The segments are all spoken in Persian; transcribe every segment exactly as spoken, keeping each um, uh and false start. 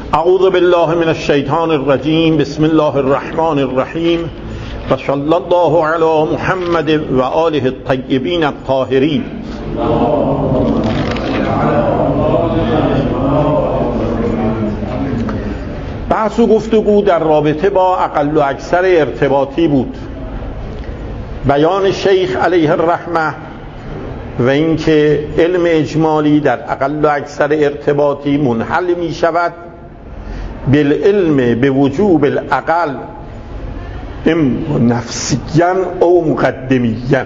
اعوذ بالله من الشیطان الرجیم. بسم الله الرحمن الرحیم و صلی الله علی محمد و آله الطیبین الطاهرین. بحث و گفتگو در رابطه با اقل و اکثر ارتباطی بود. بیان شیخ علیه الرحمه و اینکه علم اجمالی در اقل و اکثر ارتباطی منحل می شود بالعلم به وجوب الاقل ام نفسیاً او مقدمیاً.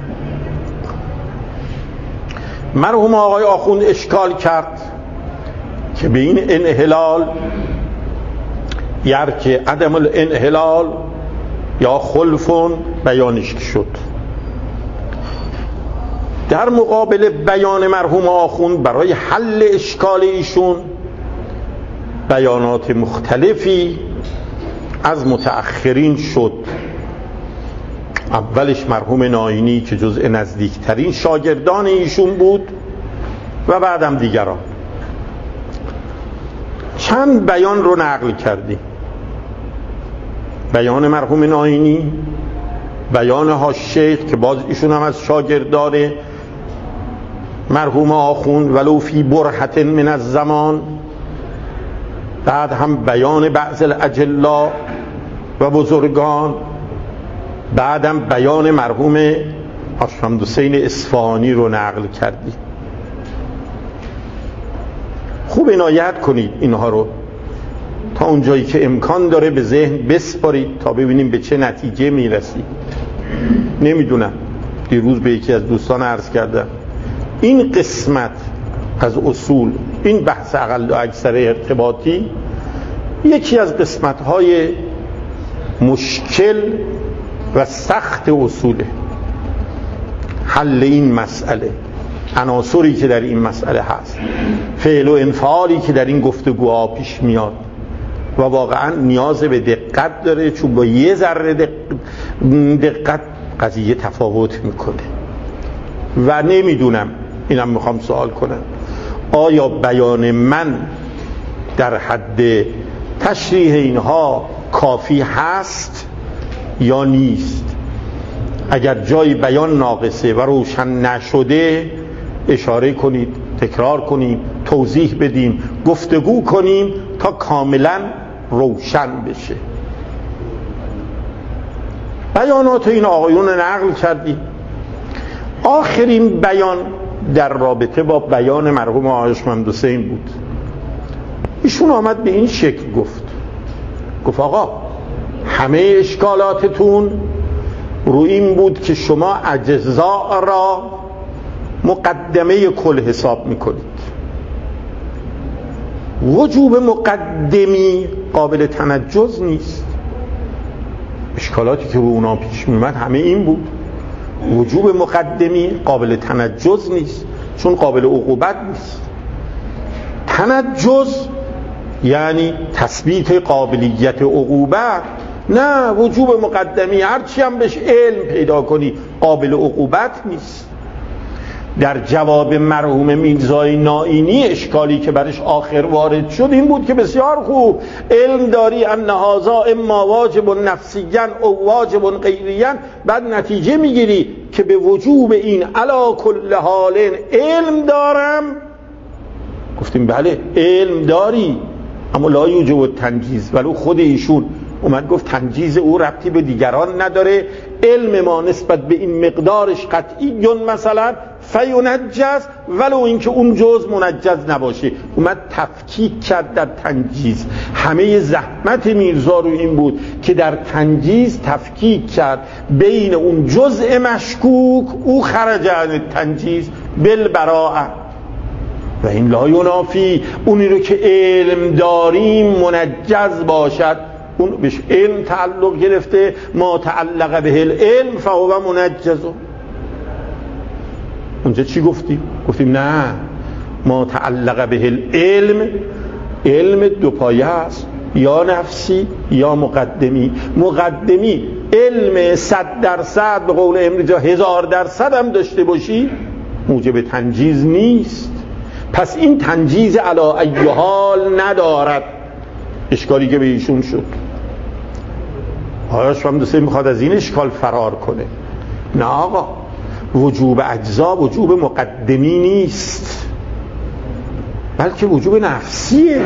مرحوم آقای آخوند اشکال کرد که به این انحلال یرکه عدم الانحلال یا خلفون بیانش شد. در مقابل بیان مرحوم آخوند برای حل اشکال ایشون بیانات مختلفی از متأخرین شد. اولش مرحوم ناینی که جزء نزدیکترین شاگردان ایشون بود و بعدم دیگران. چند بیان رو نقل کردیم: بیان مرحوم ناینی، بیان حاشیه که باز ایشون هم از شاگردان مرحوم آخوند ولو فی برهة من الزمان، بعد هم بیان بعض الاجلا و بزرگان، بعدم بیان مرحوم حسین اصفهانی رو نقل کردیم. خوب عنایت کنید اینها رو تا اونجایی که امکان داره به ذهن بسپارید تا ببینیم به چه نتیجه میرسید. نمیدونم، دیروز به یکی از دوستان عرض کردم این قسمت از اصول، این بحث اقل و اکثر ارتباطی، یکی از قسمت‌های مشکل و سخت اصوله. حل این مسئله، عناصری که در این مسئله هست، فعل و انفعالی که در این گفتگوها پیش میاد و واقعا نیاز به دقت داره، چون با یه ذره دقت قضیه تفاوت میکنه. و نمیدونم، اینم میخوام سوال کنم، آیا بیان من در حد تشریح اینها کافی هست یا نیست؟ اگر جای بیان ناقصه و روشن نشده اشاره کنید، تکرار کنیم، توضیح بدیم، گفتگو کنیم تا کاملا روشن بشه. بیانات این آقایون نقل کردیم. آخرین بیان در رابطه با بیان مرحوم آرشمند حسین بود. ایشون آمد به این شکل گفت گفت آقا همه اشکالاتتون رو این بود که شما اجزاء را مقدمه کل حساب میکنید. وجوب مقدمی قابل تنجز نیست. اشکالاتی که رو اونا پیش میمد همه این بود. وجوب مقدمی قابل تنجز نیست چون قابل عقوبت نیست. تنجز یعنی تثبیت قابلیت عقوبت. نه، وجوب مقدمی هرچی هم بهش علم پیدا کنی قابل عقوبت نیست. در جواب مرحوم میرزای نائینی اشکالی که برش آخر وارد شد این بود که بسیار خوب علم داری ان هذا اما واجب نفسیاً او واجب غیریاً، بعد نتیجه میگیری که به وجوب این علی کل حال علم دارم. گفتیم بله علم داری اما لا یوجب تنجیز. ولو خود ایشون اومد گفت تنجیز او ربطی به دیگران نداره، علم ما نسبت به این مقدارش قطعی مثلا فینجز، ولو اینکه اون جز منجز نباشه. اومد تفکیک کرد در تنجیز. همه زحمت میرزا رو این بود که در تنجیز تفکیک کرد بین اون جزء مشکوک، او خرج عن تنجیز بالبراءه، و این لا ینافی اونی رو که علم داریم منجز باشد. اون بهش علم تعلق گرفته، ما تعلق به العلم فهو منجز. اونجا چی گفتیم؟ گفتیم نه، ما تعلق به العلم، علم دو پایه است، یا نفسی یا مقدمی. مقدمی علم صد درصد به قول امرجا هزار درصد هم داشته باشی موجب تنجیز نیست. پس این تنجیز علی ای حال ندارد. اشکالی که به ایشون شد. آیا شما دوسته میخواد از این اشکال فرار کنه؟ نه آقا، وجوب اجزا وجوب مقدمی نیست، بلکه وجوب نفسیه.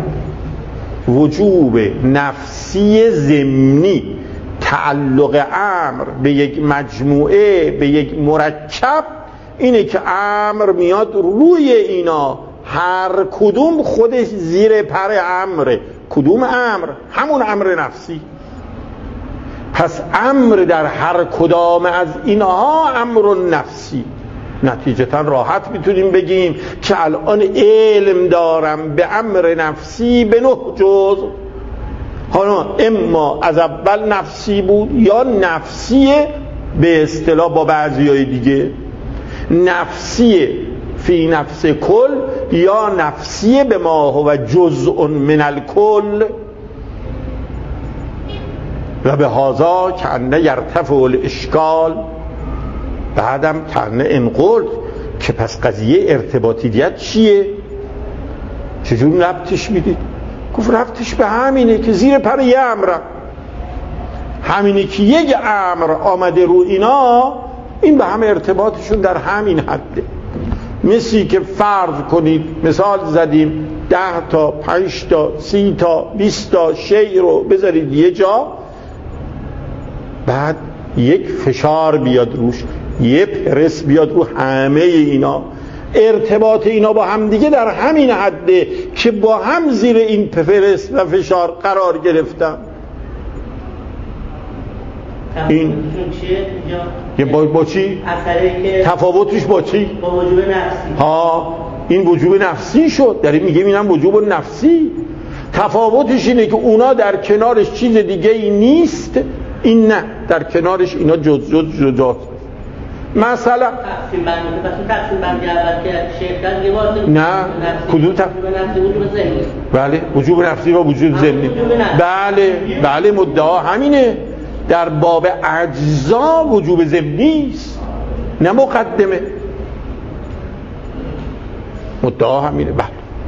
وجوب نفسی ضمنی، تعلق امر به یک مجموعه، به یک مرکب، اینه که امر میاد روی اینا، هر کدوم خودش زیر پر امره. کدوم امر؟ همون امر نفسی. پس امر در هر کدام از اینها امر نفسی. نتیجتا راحت میتونیم بگیم که الان علم دارم به امر نفسی به نه جز. حالا اما از اول نفسی بود یا نفسی به اصطلاح با بعضیای دیگه نفسی فی نفس کل یا نفسی به ما هو جزء من الکل. و به هذا کنه یرتفع الاشکال. بعدم کنه انقل که پس قضیه ارتباطیت چیه؟ چجور ربطش میدید؟ گفت ربطش به همینه که زیر پر یه امر، همینه که یک امر آمده رو اینا، این به هم ارتباطشون در همین حده. مثلی که فرض کنید مثال زدیم ده تا پنج تا سی تا بیست تا شی رو بذارید یه جا، بعد یک فشار بیاد روش، یه پرس بیاد رو همه اینا، ارتباط اینا با هم دیگه در همین حده که با هم زیر این پرس و فشار قرار گرفتن. این یه با, با چی؟ تفاوتش با چی؟ با وجوب نفسی. ها، این وجوب نفسی شد. در این میگه اینم وجوب نفسی. تفاوتش اینه که اونا در کنارش چیز دیگه ای نیست، این نه، در کنارش اینا جز جز جزاست. مثلا تقسیم بندی، پس این تقسیم بندی اول که شیخ کرد نه کدوم تقسیم نفسی وجوب ضمنی. بله وجوب نفسی و وجوب ضمنی. بله بله مدعا همینه. در باب اجزا وجوب ضمنی است نه مقدمه. مدعا همینه. بله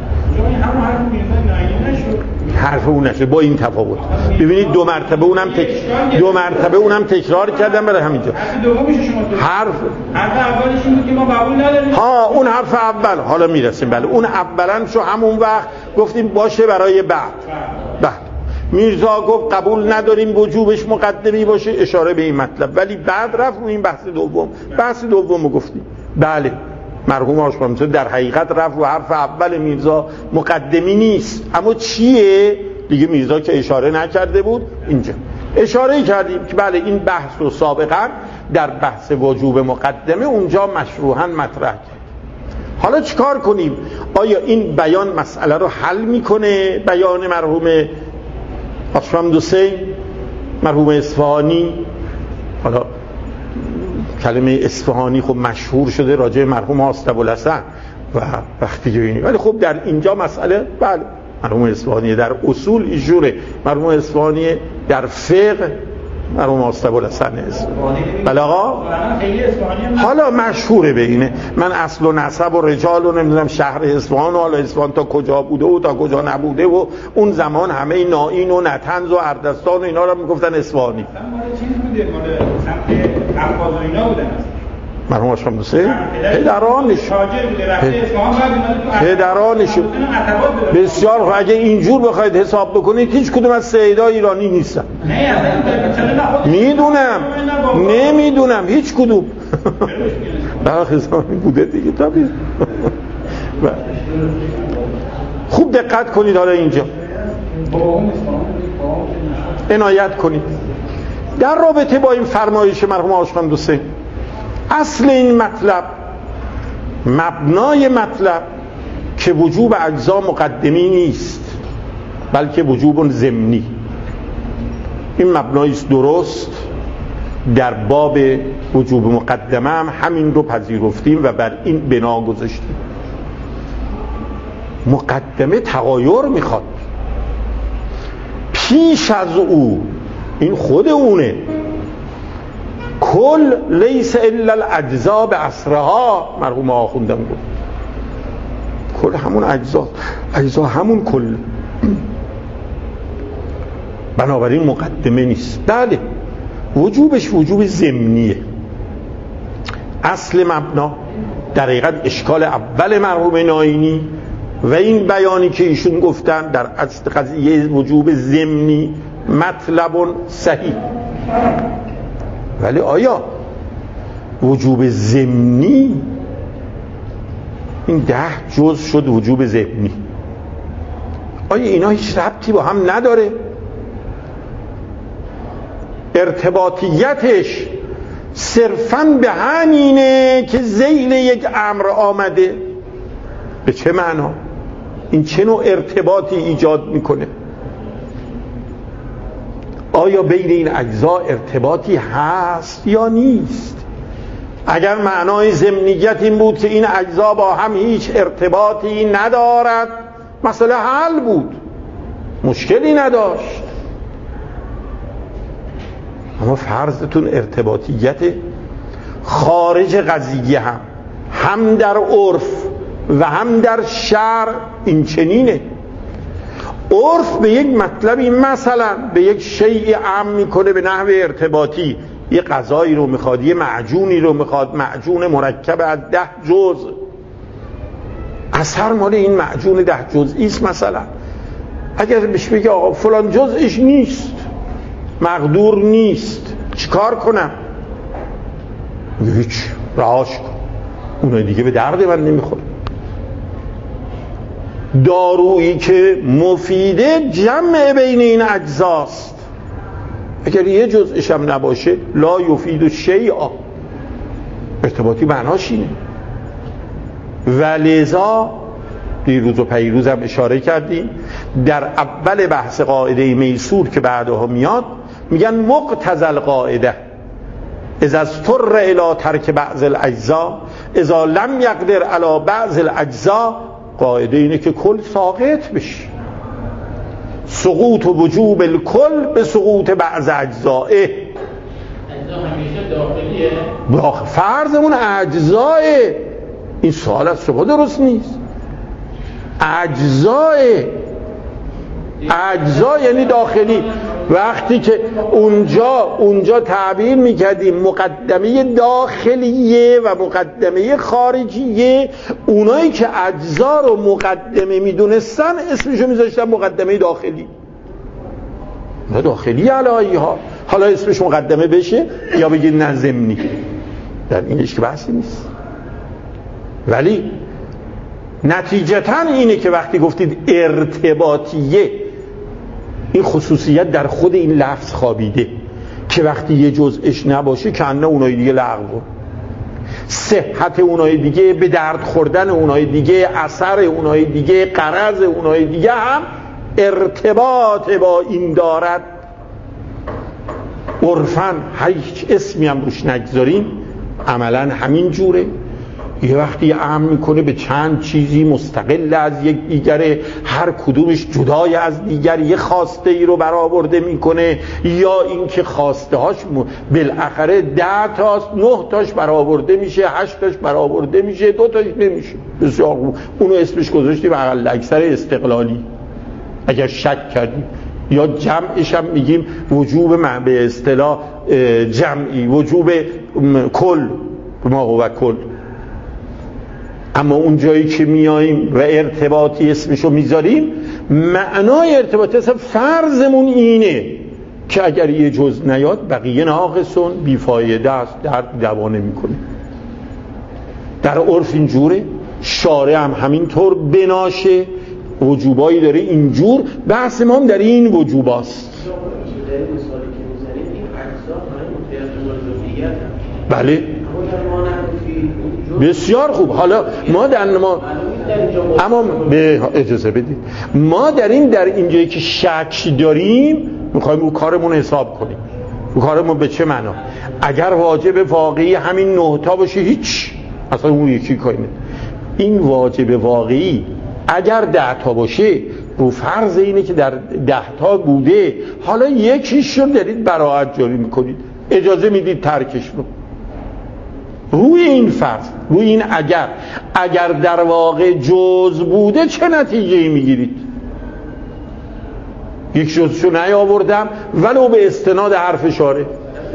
حرف اون نشه با این تفاوت. ببینید دو مرتبه اونم تک... دو مرتبه اونم تکرار کردم برای همینجا. حرف حرف اولش این بود که ما قبول نداریم. ها اون حرف اول حالا میرسیم. بله اون اولا شو همون وقت گفتیم باشه برای بعد. بله میرزا گفت قبول نداریم وجوبش مقدمی باشه، اشاره به این مطلب، ولی بعد رفت رو این بحث دوم. بحث دومو گفتیم. بله مرحوم آشپزی در حقیقت رفت رو حرف اول میرزا مقدمی نیست، اما چیه دیگه میرزا که اشاره نکرده بود اینجا اشاره کردیم که بله این بحث رو سابقا در بحث وجوب مقدمه اونجا مشروحاً مطرح کرد. حالا چیکار کنیم؟ آیا این بیان مسئله رو حل میکنه؟ بیان مرحوم آشپزی، مرحوم اصفهانی، حالا کلمه اصفهانی خب مشهور شده راجع مرحوم آستابالحسن و وقتی که ببینید، ولی خب در اینجا مسئله بله مرحوم اصفهانی در اصول ایشوره، مرحوم اصفهانی در فقه مرحوم آستابالحسن بله آقا. حالا مشهوره به اینه. من اصل و نسب و رجال و نمیدونم شهر اصفهان و حالا اصفهان تا کجا بوده و تا کجا نبوده و اون زمان همه نائین و نطنز و اردستان و اینا رو میگفتن اصفهانی. چیز بوده مال سمت افغاز و اینا بودن. مرحوم آشپزی پدرانش پدرانش بسیار خوب. اگه اینجور بخواید حساب بکنید هیچ کدوم از سیدا ایرانی نیستن. میدونم نمیدونم هیچ کدوم. برخیزانی بوده دیگه طبیعی. خوب دقت کنید. حالا اینجا عنایت کنید در رابطه با این فرمایش مرحوم آشپزی. اصل این مطلب، مبنای مطلب که وجوب اجزا مقدمی نیست بلکه وجوب ضمنی، این مبناییست درست. در باب وجوب مقدمه هم همین رو پذیرفتیم و بر این بنا گذاشتیم. مقدمه تغایر میخواد. پیش از او این خود اونه. کل لیس الا الاجزا به اسرها، مرحوم آخوندم گفت کل همون اجزا، اجزا همون کل. بنابراین مقدمه نیست. بله وجوبش وجوب ضمنیه. اصل مبنا در حقیقت اشکال اول مرحوم ناینی و این بیانی که ایشون گفتن در اصل قضیه وجوب ضمنی مطلب صحیح. ولی آیا وجوب ضمنی این ده جز شد وجوب ضمنی، آیا اینا هیچ ربطی با هم نداره؟ ارتباطیتش صرفاً به همینه که ذیل یک امر آمده. به چه معنا؟ این چه نوع ارتباطی ایجاد میکنه؟ آیا بین این اجزا ارتباطی هست یا نیست؟ اگر معنای ضمنیت این بود که این اجزا با هم هیچ ارتباطی ندارد، مسئله حل بود، مشکلی نداشت. اما فرضتون ارتباطیت خارج قضیه هم هم در عرف و هم در شرع این چنینه. عرف به یک مطلبی مثلا به یک شیء عام میکنه به نحو ارتباطی، یه غذایی رو میخواد، یه معجونی رو میخواد، معجون مرکب از ده جزء، اثر مال این معجون ده جزئی است. مثلا اگر بهش بگه آقا فلان جزئش نیست، مقدور نیست، چیکار کنم؟ هیچ، رهاش کن، اونای دیگه به درد من نمیخوره. دارویی که مفیده جمع بین این اجزاست، اگر یه جزءش هم نباشه لا یفید شیئا، ارتباطی معناش اینه. و لذا دیروز و پیروز هم اشاره کردیم در اول بحث قاعده میسور که بعدها میاد، میگن مقتضی القاعده اذا اضطر الی ترک بعض الاجزاء اذا لم یقدر علی بعض الاجزاء. قاعده اینه که کل ساقط بشه، سقوط و وجوب الکل به سقوط بعض اجزائه. اجزا همیشه داخلیه؟ داخل فرضمون اجزائه. این سوال از شما درست نیست. اجزائه، اجزا یعنی داخلی. وقتی که اونجا اونجا تعبیر میکردیم مقدمه داخلیه و مقدمه خارجیه، اونایی که اجزا رو مقدمه میدونستن اسمشو میذاشتن مقدمه داخلی. نه داخلی علایی ها، حالا اسمش مقدمه بشه یا بگید نه ضمنی، در اینش که بحثی نیست. ولی نتیجتاً اینه که وقتی گفتید ارتباطیه، این خصوصیت در خود این لفظ خوابیده که وقتی یه جزءش نباشه کنه اونای دیگه لغو، صحت اونای دیگه، به درد خوردن اونای دیگه، اثر اونای دیگه، غرض اونای دیگه هم ارتباط با این دارد. عرفاً هیچ اسمی هم روش نگذاریم، عملاً همین جوره. یه وقتی امر میکنه به چند چیزی مستقل از یک دیگره، هر کدومش جدای از دیگر یه خواسته ای رو برآورده میکنه، یا اینکه خواسته هاش بالاخره ده تاست، نه تاش برآورده میشه، هشت تاش برآورده میشه، دو تاش نمیشه. بسیار خوب، اونو اسمش گذاشتیم اقل اکثر استقلالی. اگر شک کردیم یا جمعش هم میگیم وجوب به اصطلاح جمعی، وجوب کل، ما هو کل. اما اون جایی که میاییم و ارتباطی اسمشو میذاریم، معنای ارتباطی اصلا فرضمون اینه که اگر یه جز نیاد بقیه ناقصون، بیفایده است، درد دوانه میکنه. در عرف اینجوره، شارع هم همینطور بناشه، وجوبایی داره اینجور. بحث ما هم در این وجوباست. بله بسیار خوب. حالا ما در ما اما به اجازه بدید، ما در این در اینجایی که شک داریم میخوایم رو کارمون حساب کنیم. رو کارمون به چه معنا؟ اگر واجب واقعی همین نه تا باشه هیچ، اصلا اون یکی کاری نه. این واجب واقعی اگر ده تا باشه، رو فرض اینه که در ده تا بوده، حالا یکیش رو دارید براحت جاری میکنید، اجازه میدید ترکش رو. روی این فرض، روی این اگر اگر در واقع جز بوده چه نتیجه‌ای میگیرید؟ یک جزشو نیاوردم ولو به استناد حرف شاره.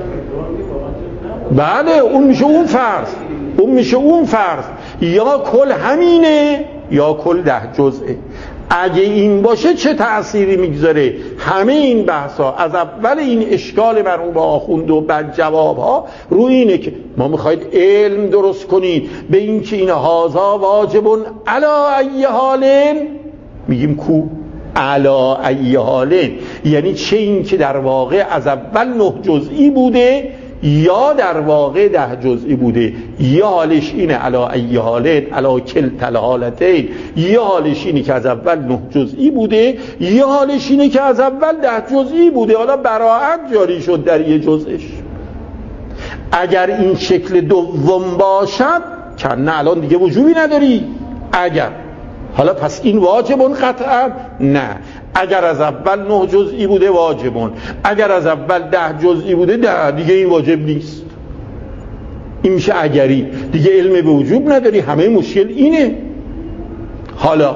بله اون میشه اون فرض، اون میشه اون فرض. یا کل همینه یا کل ده جزئه. اگه این باشه چه تأثیری میگذاره؟ همه این بحثا از اول این اشکال مرحوم آخوند و بعد جوابها روی اینه که ما میخواید علم درست کنید به این که این هازا واجبون علا ای حالن، میگیم کو علا ای حالن، یعنی چه این که در واقع از اول نه جزئی بوده یا در واقع ده جزئی بوده، یا حالش اینه علا ای حالن علا کلتا الحالتین، یا حالش اینه که از اول نه جزئی بوده یا حالش اینه که از اول ده جزئی بوده، حالا براعت جاری شد در یه جزئش. اگر این شکل دوم باشد کنه الان دیگه وجوبی نداری. اگر حالا پس این واجبون قطعا نه، اگر از اول نه جزئی بوده واجبون، اگر از اول ده جزئی بوده ده دیگه این واجب نیست. این میشه اگری، دیگه علم به وجوب نداری. همه مشکل اینه. حالا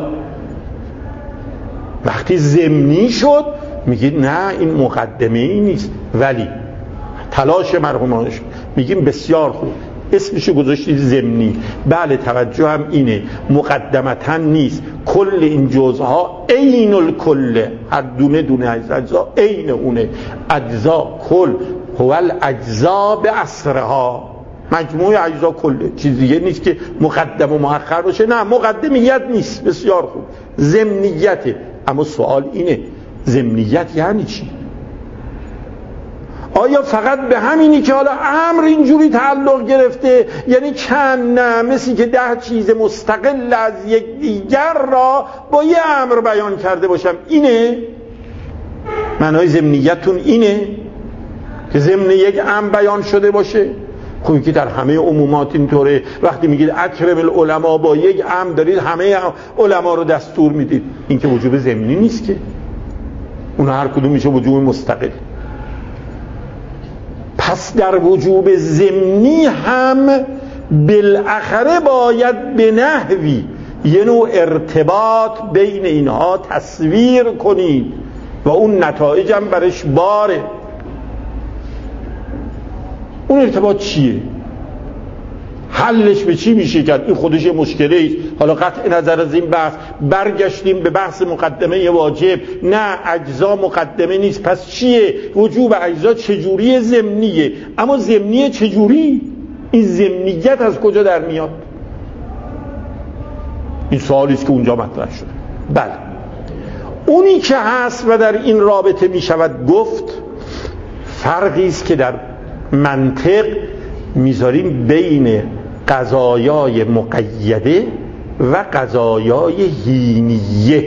وقتی ضمنی شد میگید نه این مقدمه ای نیست، ولی تلاش مرحومانش میگیم بسیار خوب اسمشو گذاشتید ضمنی. بله توجه هم اینه مقدمتا نیست، کل این جزها عین الکل، هر دونه دونه از اجزا عین اونه. اجزا کل هو الاجزا به اسرها، مجموع اجزا کله، چیز دیگه نیست که مقدم و مؤخر باشه. نه مقدمیت نیست. بسیار خوب ضمنیته. اما سوال اینه ضمنیت یعنی چی؟ آیا فقط به همینی که حالا امر اینجوری تعلق گرفته، یعنی چند نه مثلی که ده چیز مستقل از یک دیگر را با یه امر بیان کرده باشم، اینه معنای ضمنیتون؟ اینه که ضمن یک امر بیان شده باشه؟ خوبی که در همه عمومات اینطوره. وقتی میگید اکرم العلماء با یک امر دارید همه علما رو دستور میدید، این که وجوب ضمنی نیست که، اون هر کدوم میشه وجوب مستقل. پس در وجوب ضمنی هم بالاخره باید به نحوی یه نوع ارتباط بین اینها تصویر کنید و اون نتایج هم برش باره. اون ارتباط چیه؟ حلش به چی میشه کرد؟ این خودش مشکله است. حالا قطع نظر از این بحث برگشتیم به بحث مقدمه واجب. نه اجزا مقدمه نیست، پس چیه؟ وجوب اجزا چجوری؟ ضمنیه. اما ضمنیه چجوری؟ این ضمنیت از کجا در میاد؟ این سوالی است که اونجا مطرح شده. بله اونی که هست و در این رابطه میشود گفت فرقی است که در منطق میذاریم بین قضایای مقیده و قضایای هینیه.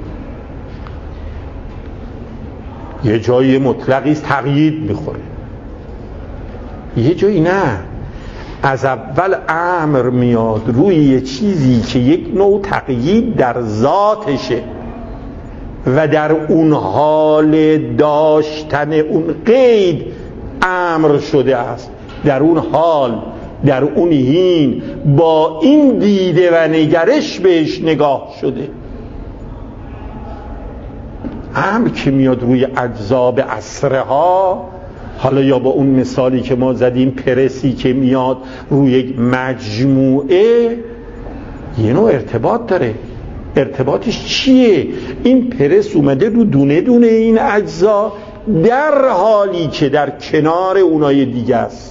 یه جایی مطلقی است تقیید میخوره، یه جایی نه، از اول امر میاد روی یه چیزی که یک نوع تقیید در ذاتشه و در اون حال داشتن اون قید امر شده است، در اون حال در اون هین با این دیده و نگرش بهش نگاه شده. امر که میاد روی اجزا به اسرها، حالا یا با اون مثالی که ما زدیم پرسی که میاد روی یک مجموعه، یه نوع ارتباط داره. ارتباطش چیه؟ این پرس اومده رو دونه دونه این اجزا در حالی که در کنار اونای دیگه است،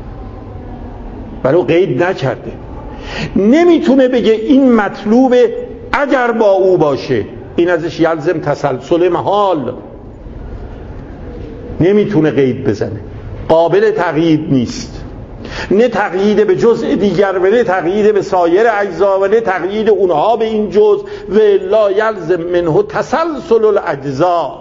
برای قید نکرده. نمیتونه بگه این مطلوبه اگر با او باشه، این ازش یلزم تسلسل محال، نمیتونه قید بزنه، قابل تقیید نیست. نه تقیید به جزء دیگر و نه تقیید به سایر اجزا و نه تقیید اونها به این جزء و لا یلزم منه تسلسل الاجزا.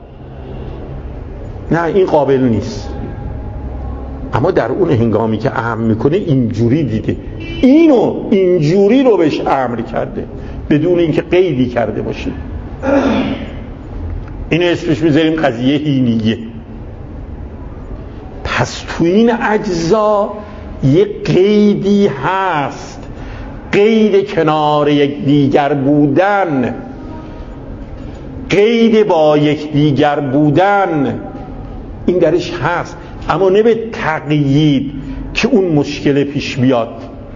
نه این قابل نیست. اما در اون هنگامی که امر میکنه اینجوری دیده، اینو اینجوری رو بهش امر کرده بدون اینکه قیدی کرده باشه. اینو اسمش میذاریم قضیه هینیه. پس تو این اجزا یه قیدی هست، قید کنار یک دیگر بودن. قید با یکدیگر بودن این درش هست، اما نه به تقیید که اون مشکل پیش بیاد.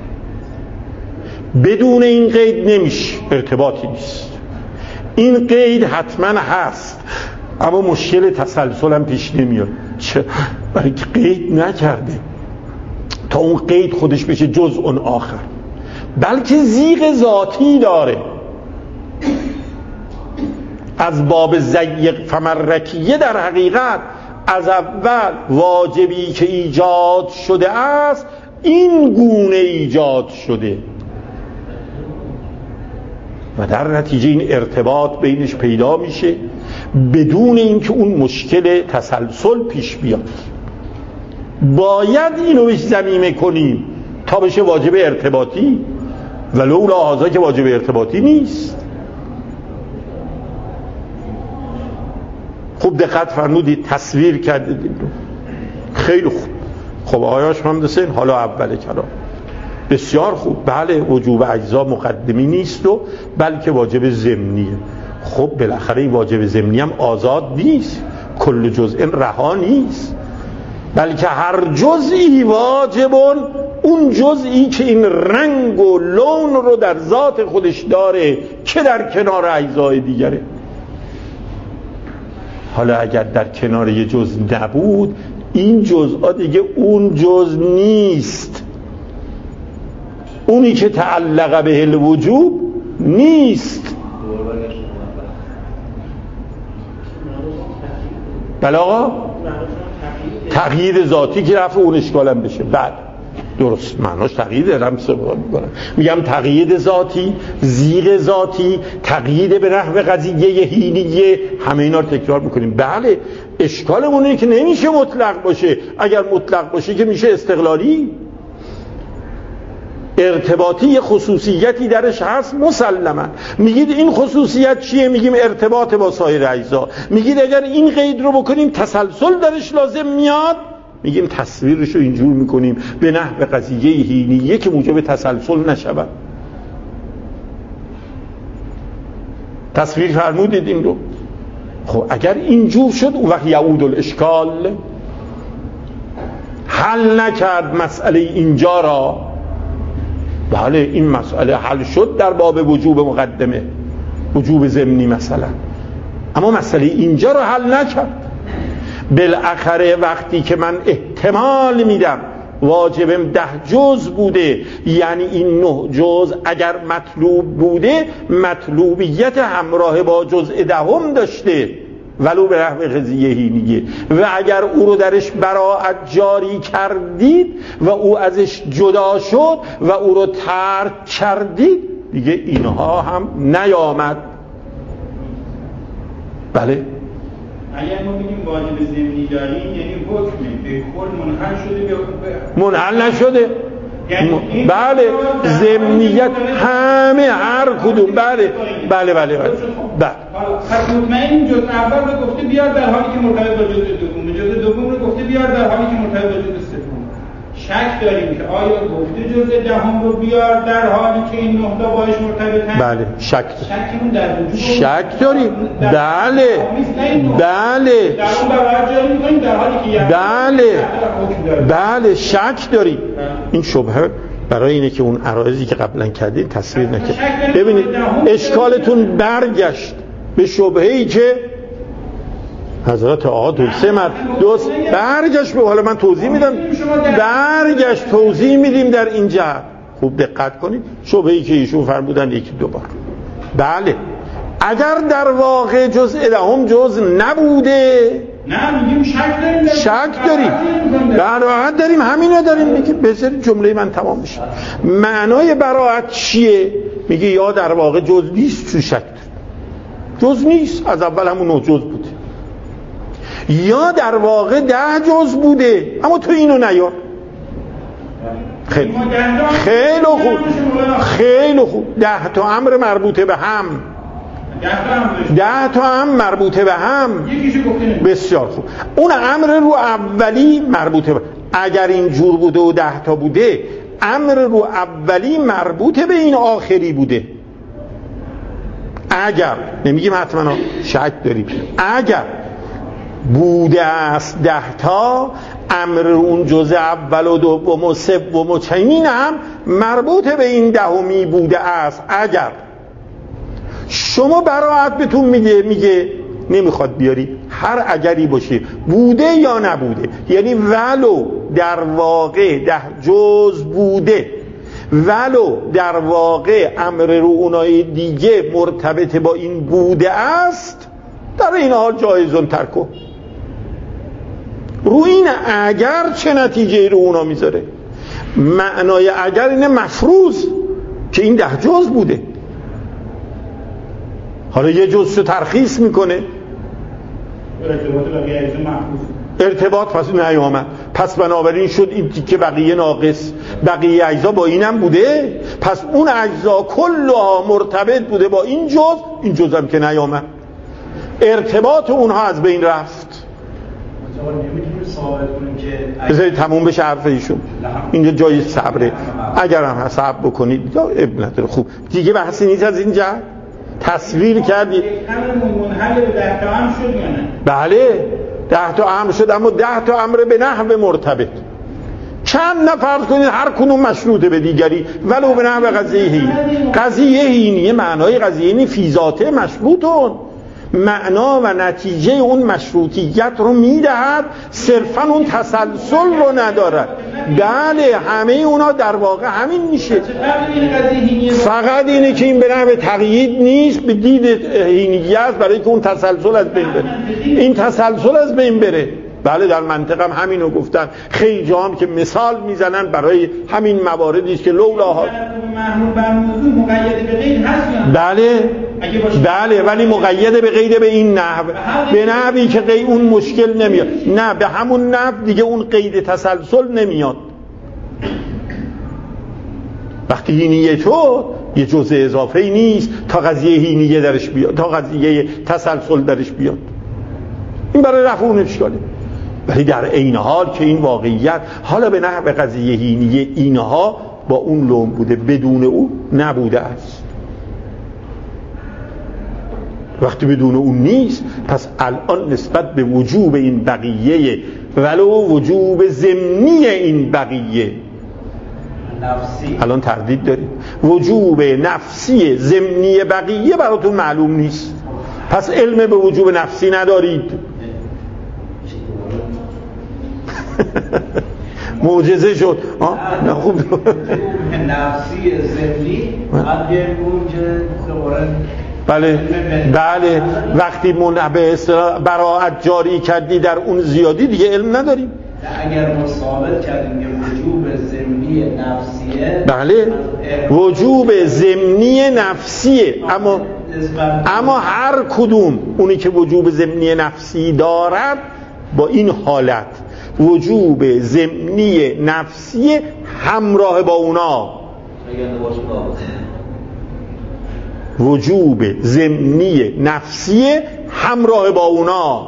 بدون این قید نمیشه، ارتباطی نیست. این قید حتما هست اما مشکل تسلسل هم پیش نمیاد. چه؟ برای که قید نکرده تا اون قید خودش بشه جزء اون آخر، بلکه زیغ ذاتی داره. از باب ضیق فمرکیه در حقیقت از اول واجبی که ایجاد شده است این گونه ایجاد شده و در نتیجه این ارتباط بینش پیدا میشه بدون اینکه اون مشکل تسلسل پیش بیاد. باید اینو بهش ضمیمه کنیم تا بشه واجب ارتباطی، ولو لحاظا که واجب ارتباطی نیست. خوب دقت فرمودید، تصویر کردید. خیلی خوب. خب آیاش مهندسین حالا اول کلام بسیار خوب. بله وجوب اجزا مقدمی نیست و بلکه واجب ضمنیه. خب بالاخره این واجب ضمنی هم آزاد نیست، کل جزء رها نیست، بلکه هر جزئی واجبون، اون جزئی که این رنگ و لون رو در ذات خودش داره که در کنار اجزای دیگره. حالا اگر در کنار یه جزء نبود این جزء دیگه اون جزء نیست، اونی که تعلق به الوجوب نیست. بله آقا، تغییر ذاتی که رفع اون اشکالم بشه. بعد درست معناش تغییر دارم سبقا میکنم، میگم تغییر ذاتی، زیغ ذاتی، تغییر به نحو قضیه هینیه، همه اینا رو تکرار میکنیم. بله اشکالمون اینه که نمیشه مطلق باشه. اگر مطلق باشه که میشه استقلالی. ارتباطی خصوصیتی درش هست مسلما. میگید این خصوصیت چیه؟ میگیم ارتباط با سایر اجزا. میگید اگر این قید رو بکنیم تسلسل درش لازم میاد، میگیم تصویرش رو اینجور میکنیم به نحو قضیه هینیه که موجب تسلسل نشود. تصویر فرمودید این رو. خب اگر اینجور شد اون وقت یعود الاشکال، حل نکرد مسئله اینجا را. بله این مسئله حل شد در باب وجوب مقدمه، وجوب ضمنی مثلا، اما مسئله اینجا رو حل نکرد. بالاخره وقتی که من احتمال میدم واجبم ده جز بوده، یعنی این نه جز اگر مطلوب بوده مطلوبیت همراه با جزء دهم داشته ولو به نحو قضیه هینیه، و اگر او رو درش براءت جاری کردید و او ازش جدا شد و او رو ترک کردید دیگه اینها هم نیامد. بله اگر ما بگیم واجب ضمنی داریم یعنی حکم به کل منحل شده به منحل نشده. یعنی بله ضمنیت همه هر کدوم. بله بله بله بله بله. پس مطمئن جزء اول رو گفته بیار در حالی که مرتبط با جزء دوم، جزء دوم رو گفته بیار در حالی که مرتبط با جزء سوم. شک داریم که آیا گفته جزء دهم رو بیار در حالی که این نه تا باش مرتبطن؟ بله شک شکمون در وجود شک داریم. بله بله در اون براءت جاری می‌کنیم در حالی که بله بله شک داریم. این شبهه برای اینه که اون عرایضی که قبلا کردین تصویر نکرد. ببینید اشکالتون برگشت به شبهه‌ای که حضرت آقا دلسه مرد دوست برگشت به، حالا من توضیح میدم، برگشت توضیح میدیم در این جهت. خوب دقت کنید شبهه‌ای که ایشون فرمودن یکی دو بار. بله اگر در واقع جزء دهم جزء نبوده نه میگیم شک داریم، شک داریم براءت داریم، همینو داریم. میگه بذارید جمله من تمام بشه. معنای براءت چیه؟ میگه یا در واقع جزء نیست تو شک داریم، جزء نیست از اول همون نه جزء بوده، یا در واقع ده جزء بوده اما تو اینو نیار. خیلی خیلی خوب خیلی خوب. ده تا امر مربوطه به هم، ده تا هم مربوطه به هم. بسیار خوب. اون امر رو اولی مربوطه به، اگر این جور بوده و ده تا بوده امر رو اولی مربوطه به این آخری بوده. اگر، نمیگیم حتما، شک داریم، اگر بوده است ده تا، امر اون جزء اول و دوم و سوم و چنین هم مربوط به این دهمی بوده است. اگر شما براعت بهتون میگه میگه نمیخواد بیاری، هر اگری باشه بوده یا نبوده، یعنی ولو در واقع ده جز بوده، ولو در واقع امر رو اونای دیگه مرتبط با این بوده است، در این حال جایزون ترکو. رو این اگر چه نتیجه رو اونا میذاره؟ معنای اگر اینه مفروض که این ده جز بوده، حالا یه جزشو ترخیص میکنه، ارتباط بقیه اجزا محفوظ، ارتباط پس نیامد، پس بنابراین شد این که بقیه ناقص، بقیه اجزا با اینم بوده، پس اون اجزا کلها مرتبط بوده با این جز، این جز هم که نیامد، ارتباط اونها از بین رفت. نمیتونیم ثابت کنیم که بذارید تموم بشه حرف ایشون، اینجا جای صبره، اگر هم صبر بکنید یا ابن نداره. خوب دیگه بحثی نیست از اینجا، تصویر کردید منحل به ده تا هم شد یا نه؟ بله ده تا امر شد، اما ده تا امر به نحو مرتبط. چند نفر کنید هر کنون مشروطه به دیگری، ولو به نحو قضیه هین. قضیه هینیه معنای قضیه هینی فی ذاته مشروطون، معنا و نتیجه اون مشروطیت رو میدهد، صرفا اون تسلسل رو ندارد. بله همه اونا در واقع همین میشه، فقط اینه که این به نحو تقیید نیست، به دید هینیه است، برای که اون تسلسل از بین بره، این تسلسل از بین بره. بله در منطق هم همین رو گفتن، خیلی جا هم که مثال میزنن برای همین مواردی است که لولاها محمول بر موضوع مقید به قید هست یا بله بله ولی مقید به قید به این نحو، به نحوی که قید اون مشکل نمیاد، نه به همون نحو دیگه اون قید تسلسل نمیاد. وقتی هینیه تو یه جزء اضافه‌ای نیست تا قضیه هینیه درش بیاد، تا قضیه تسلسل درش بیاد، این برای رفع اون اشکاله. ولی در عین حال که این واقعیت حالا به نحو قضیه هینیه اینها با اون لون بوده، بدون او نبوده است. وقتی بدون اون نیست، پس الان نسبت به وجوب این بقیه ولو وجوب ضمنی این بقیه نفسی، الان تردید دارید. وجوب نفسی ضمنی بقیه براتون معلوم نیست، پس علم به وجوب نفسی ندارید. معجزه شد. نه خوب نفسی ضمنی قدر اون که دوباره بله بله وقتی منبه براعت جاری کردی در اون زیادی دیگه علم نداریم. اگر ما ثابت کردیم که وجوب ضمنی نفسیه، بله وجوب ضمنی نفسیه، اما اما هر کدوم اونی که وجوب ضمنی نفسی دارد با این حالت وجوب ضمنی نفسی همراه با اونا، وجوب ضمنی نفسی همراه با اونا.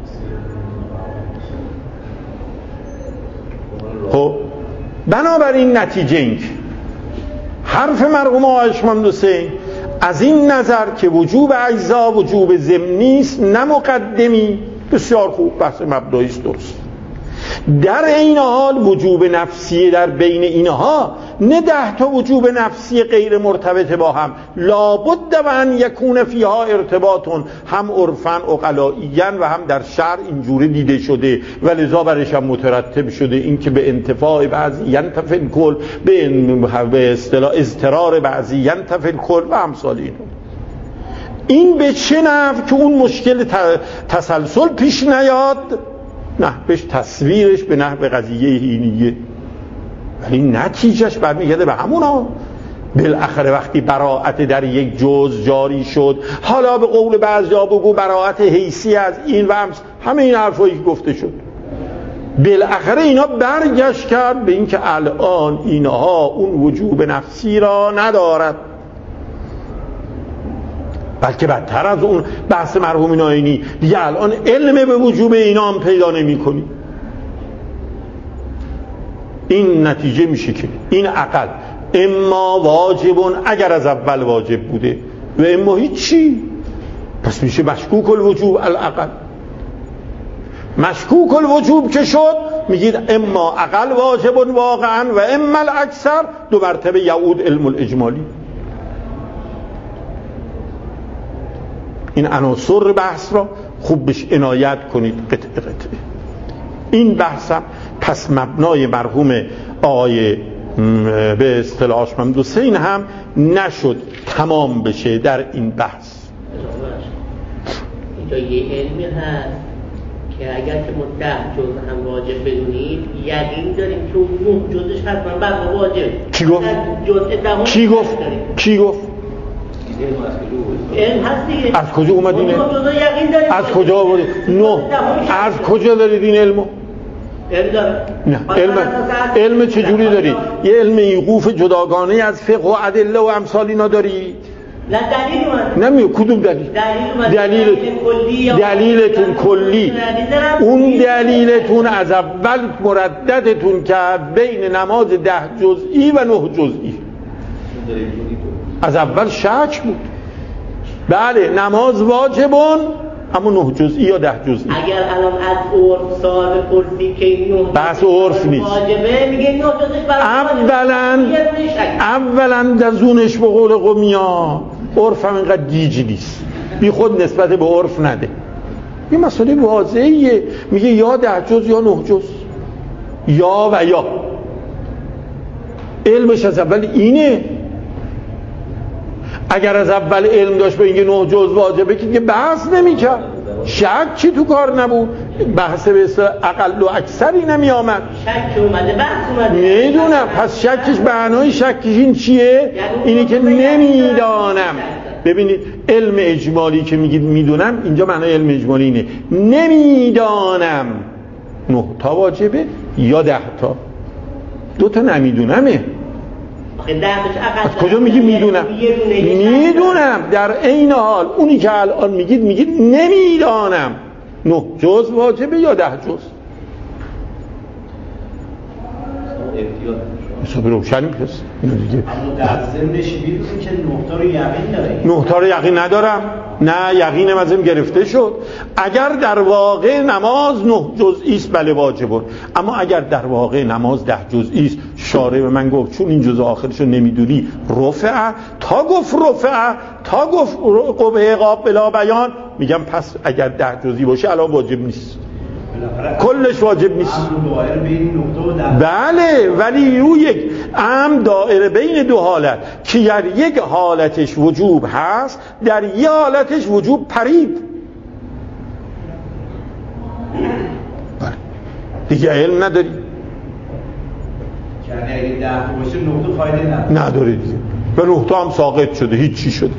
خب بنابراین نتیجه این حرف مرحوم آیشمند حسین از این نظر که وجوب اجزا وجوب ضمنی است نه مقدمی، بسیار خوب، بحث مبدایی است، درست. در این حال وجوب نفسی در بین اینها نه ده تا وجوب نفسی غیر مرتبط با هم، لابد و ان یکون فیها ارتباطون، هم عرفاً عقلائیاً و هم در شرع اینجوری دیده شده و لذا برش هم مترتب شده این که به انتفاع بعضی ینتفع الکل، به اصطلاح اضطرار بعضی ینتفع الکل و امثال اینو. این به چه نحو که اون مشکل تسلسل پیش نیاد، نه بهش تصویرش به نحو قضیه هینیه، ولی نتیجهش برمیگرده به همونا. بالاخره وقتی براعت در یک جز جاری شد، حالا به قول بعضیا بگو براعت حیثی از این و همه این حرفایی که گفته شد، بالاخره اینا برگشت کرد به این که الان اینها اون وجوب نفسی را ندارد، بلکه بدتر از اون بحث مرحوم ناینی دیگه الان علم به وجوب اینا هم پیدا نمی کنی. این نتیجه میشه که این عقل اما واجبون، اگر از اول واجب بوده و اما هیچی. پس میشه مشکوک الوجوب الاقل. مشکوک الوجوب که شد میگید اما اقل واجب واقعا و اما الاکثر، دو مرتبه یعود علم الاجمالی. این عناصر بحث را خوب بهش عنایت کنید قطعه قطعه. این بحثم پس مبنای مرحوم آقای به اصطلاح آشممد حسین هم نشد تمام بشه در این بحث. اینجا یه علمی هست که اگر که ما ده جز هم واجب بدونیم یقین داریم که اون نه جزش حتما بر ما واجب. کی گفت؟ کی گفت؟ کی گفت؟ علم هست دیگه. از کجا اومد این علم؟ از کجا آوردید؟ نه. از کجا دارید این علمو؟ علم داره. نه علم علم چجوری دارید؟ یه علم ایقوف جداگانه از فقه و ادله و امثال اینا دارید؟ نه دلیل اومد. نمیو کدوم دلیل؟ دلیل دلیل دلیلتون کلی. اون دلیلتون از اول مرددتون کرد بین نماز ده جزئی و نه جزئی. از اول شک بود. بله نماز واجبون اما نه جزئی یا ده جزئی. اگر الان از عرف صاحب پرسی که نه بحث عرف نیست. واجبه میگه نه جزش اولا اولا دزونش به قول قومیا عرف هم اینقدر گیج نیست. بی خود نسبت به عرف نده. این مسئله واضحیه. میگه یا ده جز یا نه جز، یا و یا. علمش از اول اینه. اگر از اول علم داشت به اینکه نه جز واجبه که بحث نمی‌کرد. شک چی تو کار نبود. بحث به اصطلاح اقل و اکثری نمی آمد. شک اومده بحث اومده. میدونم. پس شکش معنای شکش این چیه؟ اینی که نمیدانم. ببینید علم اجمالی که میگید میدونم، اینجا معنای علم اجمالی اینه نمیدانم نه تا واجبه یا ده تا. دو تا نمیدونمه. از کجا میگی میدونم؟ میدونم. در عین حال اونی که الان میگید میگید نمیدانم نه جز واجبه یا ده جز. حساب روشنی پس اینو دیگه. اما در ضمنش میدونی که نه تا رو یقین داره. نه تا رو یقین ندارم. نه یقینم ازم گرفته شد. اگر در واقع نماز نه جزئی است بله واجبه، اما اگر در واقع نماز ده جزئی است شارع به من گفت چون این جزء آخرش رو نمیدونی رفع، تا گفت رفع تا گفت قبه قابل بیان، میگم پس اگر ده جزئی باشه الان واجب نیست، کلش واجب نیست. بله ولی او یک ام دائره بین دو حالت که در یک حالتش وجوب هست در یک حالتش وجوب پرید. بله دیگه علم نداری. یعنی اگه ده تا باشه نه تا فایده نداره. نداره دیگه. و نه تا هم ساقط شده، هیچ چی شده.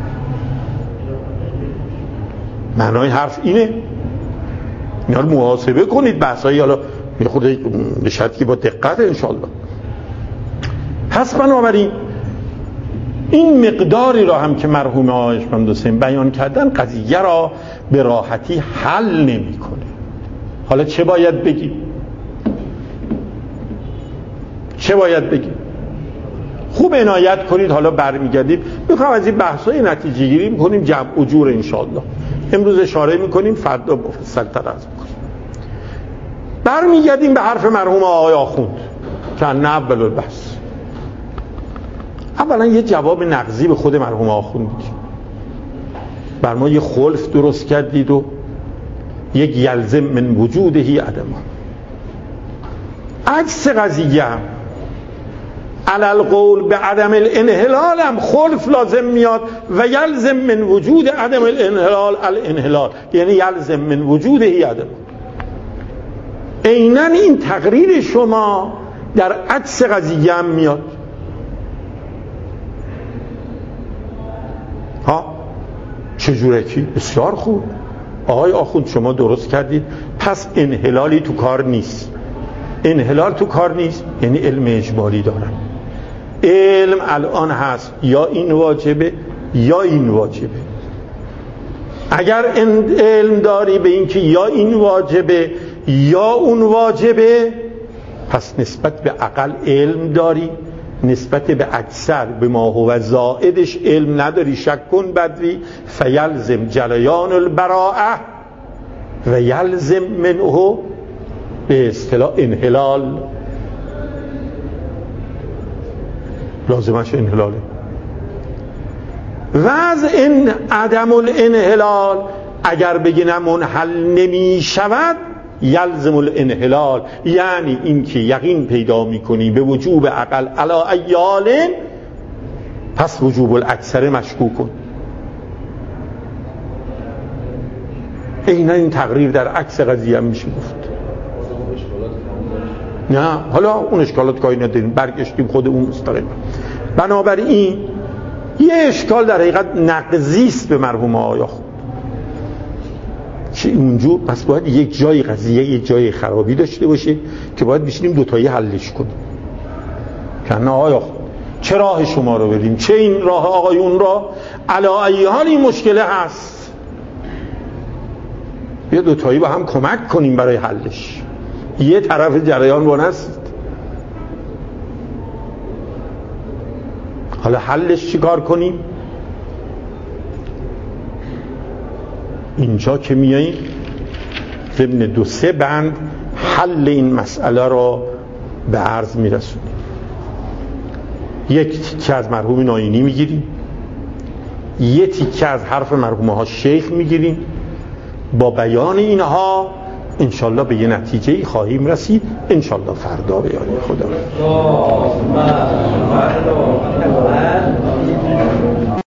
معنای حرف اینه. اینا رو محاسبه کنید. بحثایی حالا میخورده به شرطی که با دقت انشالله. پس بنابراین این مقداری را هم که مرحوم آقای آشممد حسین بیان کردن قضیه را به راحتی حل نمی کنه. حالا چه باید بگیم؟ چه باید بگیم؟ خوب عنایت کنید. حالا برمیگردیم میخوام از این بحثای نتیجه گیری میکنیم، جمع اجور انشالله. امروز اشاره میکنیم، فردا مفصل تر از میکنیم. برمیگردیم به حرف مرحوم آقای آخوند که نه اول البحث. اولا یه جواب نقضی به خود مرحوم آخوند میدیم. بر ما یه خلف درست کردید و یک یلزم من وجودهی عدم. عکس قضیه هم علل قول به عدم الانحلال هم خلف لازم میاد و یلزم من وجود عدم الانحلال الانحلال، یعنی یلزم من وجودهی عدم. عیناً این تقریر شما در عکس قضیه هم میاد. ها چجوره کی؟ بسیار خوب آقای آخوند شما درست کردید. پس انحلالی تو کار نیست. انحلال تو کار نیست یعنی علم اجمالی دارن. علم الان هست یا این واجبه یا این واجبه. اگر علم داری به این که یا این واجبه یا اون واجبه، پس نسبت به عقل علم داری نسبت به اکثر به ما هو زائدش علم نداری، شک کن بدوی فیلزم جریان البراءه و یلزم منه به اصطلاح انحلال، لازمش انحلاله. و از این عدم الانحلال اگر بگی منحل نمی شود یلزم الانحلال، یعنی این که یقین پیدا می کنی به وجوب عقل علا ایال، پس وجوب الاکثر مشکوک کن. اینا این تقریر در عکس قضیه هم میشه گفت. نه حالا اون اشکالات کاری نداریم، برگشتیم خودمون مستقیم. بنابراین یه اشکال در حقیقت نقضی است به مرحوم آیا خود که اونجور، پس باید یک جای قضیه یک جای خرابی داشته باشه که باید بشینیم دوتایی حلش کنیم که نه آیا خود چه راه شما رو بریم، چه این راه آقایون را، علا ای حال این مشکله هست، یه دوتایی با هم کمک کنیم برای حلش. یه طرف جریان وان است، حالا حلش چی کار کنیم؟ اینجا که میاییم ضمن دو سه بند حل این مسئله را به عرض میرسونیم. یک تیکه از مرحوم ناینی میگیریم، یک تیکه از حرف مرحومه ها شیخ میگیریم، با بیان اینها انشالله به یه نتیجه خواهیم رسید، انشالله فردا به یاری خدا.